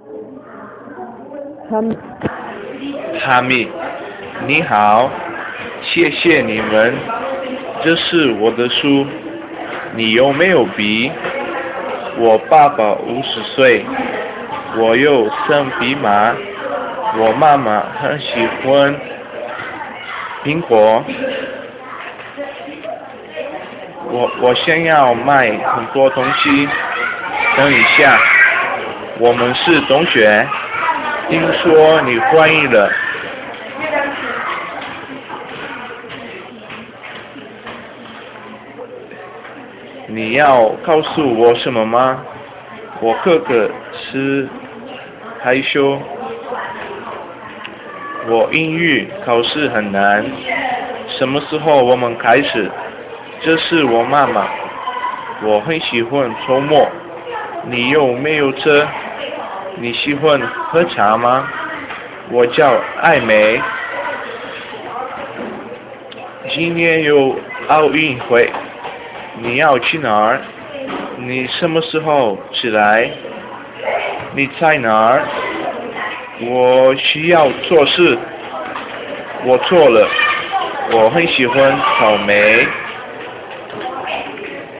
哈密，你好，谢谢你们，这是我的书，你有没有笔？我爸爸50岁，我有生病吗？我妈妈很喜欢苹果，我想要买很多东西，等一下，我们是同学，听说你怀孕了。你要告诉我什么吗？我哥哥是害羞，我英语考试很难。什么时候我们开始？这是我妈妈，我很喜欢周末。你有没有车？你喜欢喝茶吗？我叫艾美。今年有奥运会，你要去哪儿？你什么时候起来？你在哪儿？我需要做事，我错了，我很喜欢草莓。